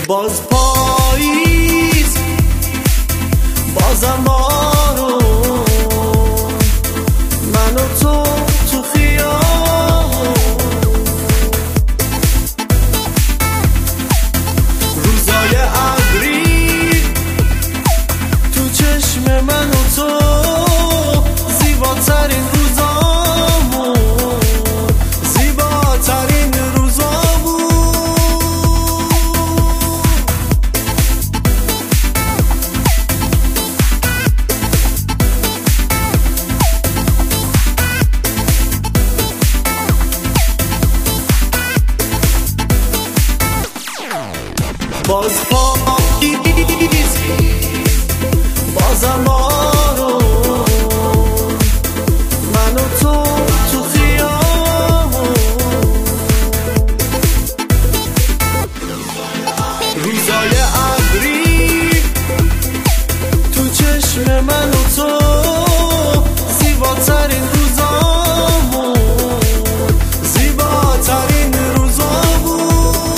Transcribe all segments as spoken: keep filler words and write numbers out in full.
باز پاییز بازم بارون من و تو تو خیابون روزای ابری تو چشم من و تو زیباترین روزامون زیباترین روزامون باز پاییز بازم بارون من و تو تو خیابون روزای ابری تو چشم من و تو زیباترین روزامون زیباترین روزامون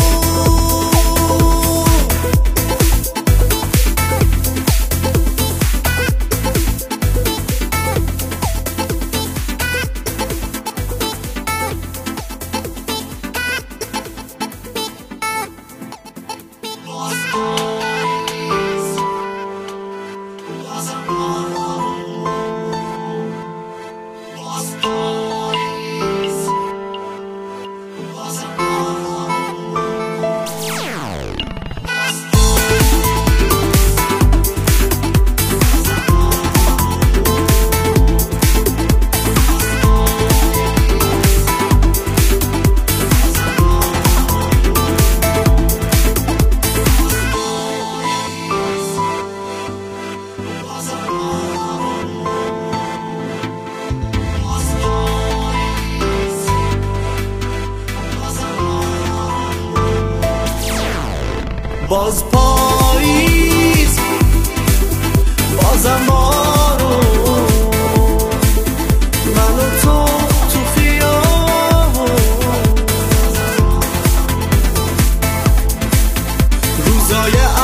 باز پاییز بازم بارون من و تو تو خیابون روزای